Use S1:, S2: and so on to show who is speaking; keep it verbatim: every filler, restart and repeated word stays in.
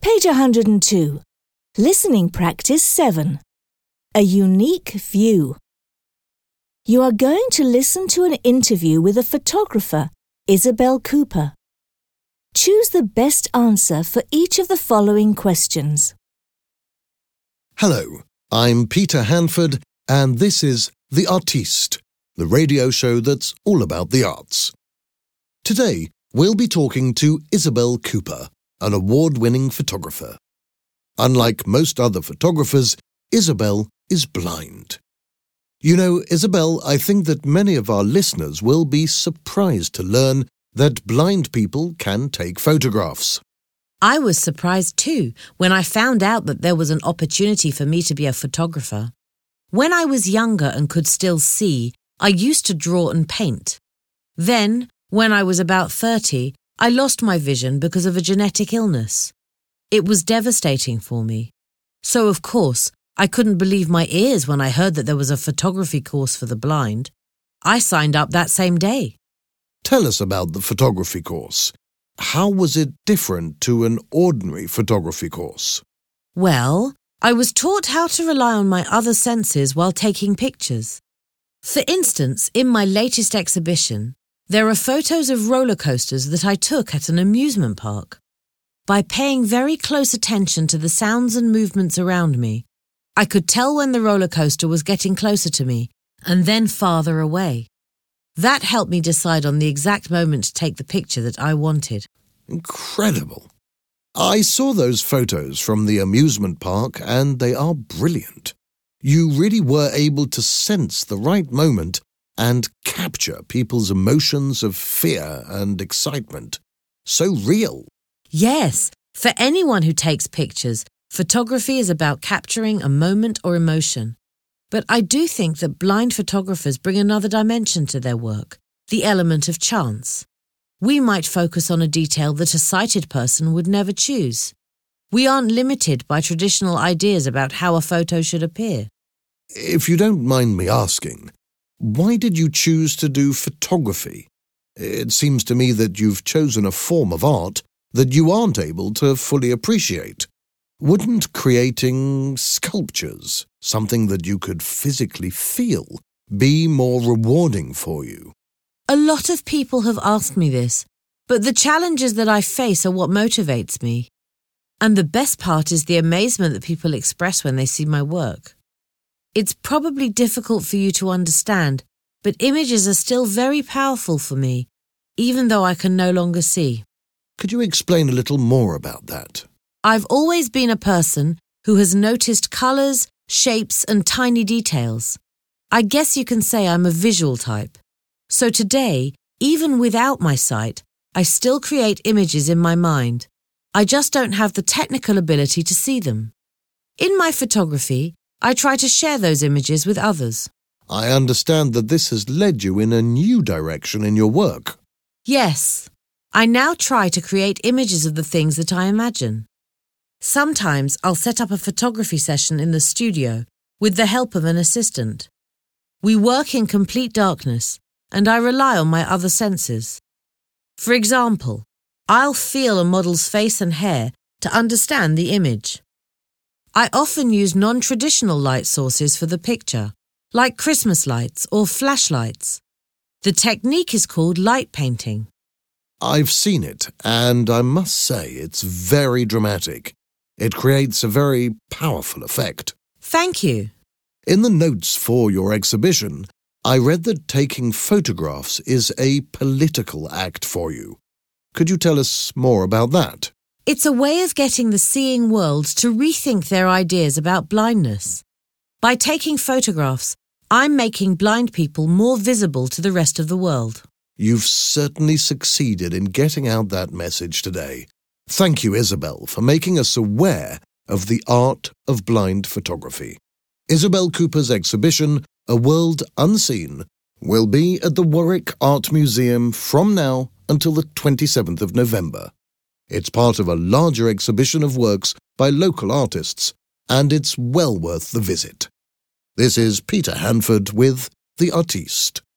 S1: Page one hundred two. Listening practice seven. A unique view. You are going to listen to an interview with a photographer, Isabel Cooper. Choose the best answer for each of the following questions.
S2: Hello, I'm Peter Hanford, and this is The Artiste, the radio show that's all about the arts. Today, we'll be talking to Isabel Cooper, an award-winning photographer. Unlike most other photographers, Isabel is blind. You know, Isabel, I think that many of our listeners will be surprised to learn that blind people can take photographs.
S3: I was surprised too when I found out that there was an opportunity for me to be a photographer. When I was younger and could still see, I used to draw and paint. Then, when I was about thirty, I lost my vision because of a genetic illness. It was devastating for me. So, of course, I couldn't believe my ears when I heard that there was a photography course for the blind. I signed up that same day.
S2: Tell us about the photography course. How was it different to an ordinary photography course?
S3: Well, I was taught how to rely on my other senses while taking pictures. For instance, in my latest exhibition, there are photos of roller coasters that I took at an amusement park. By paying very close attention to the sounds and movements around me, I could tell when the roller coaster was getting closer to me and then farther away. That helped me decide on the exact moment to take the picture that I wanted.
S2: Incredible. I saw those photos from the amusement park and they are brilliant. You really were able to sense the right moment and capture people's emotions of fear and excitement. So real.
S3: Yes, for anyone who takes pictures, photography is about capturing a moment or emotion. But I do think that blind photographers bring another dimension to their work, the element of chance. We might focus on a detail that a sighted person would never choose. We aren't limited by traditional ideas about how a photo should appear.
S2: If you don't mind me asking, why did you choose to do photography? It seems to me that you've chosen a form of art that you aren't able to fully appreciate. Wouldn't creating sculptures, something that you could physically feel, be more rewarding for you?
S3: A lot of people have asked me this, but the challenges that I face are what motivates me. And the best part is the amazement that people express when they see my work. It's probably difficult for you to understand, but images are still very powerful for me, even though I can no longer see.
S2: Could you explain a little more about that?
S3: I've always been a person who has noticed colours, shapes and tiny details. I guess you can say I'm a visual type. So today, even without my sight, I still create images in my mind. I just don't have the technical ability to see them. In my photography, I try to share those images with others.
S2: I understand that this has led you in a new direction in your work.
S3: Yes, I now try to create images of the things that I imagine. Sometimes I'll set up a photography session in the studio with the help of an assistant. We work in complete darkness, and I rely on my other senses. For example, I'll feel a model's face and hair to understand the image. I often use non-traditional light sources for the picture, like Christmas lights or flashlights. The technique is called light painting.
S2: I've seen it, and I must say it's very dramatic. It creates a very powerful effect.
S3: Thank you.
S2: In the notes for your exhibition, I read that taking photographs is a political act for you. Could you tell us more about that?
S3: It's a way of getting the seeing world to rethink their ideas about blindness. By taking photographs, I'm making blind people more visible to the rest of the world.
S2: You've certainly succeeded in getting out that message today. Thank you, Isabel, for making us aware of the art of blind photography. Isabel Cooper's exhibition, A World Unseen, will be at the Warwick Art Museum from now until the twenty-seventh of November. It's part of a larger exhibition of works by local artists, and it's well worth the visit. This is Peter Hanford with The Artiste.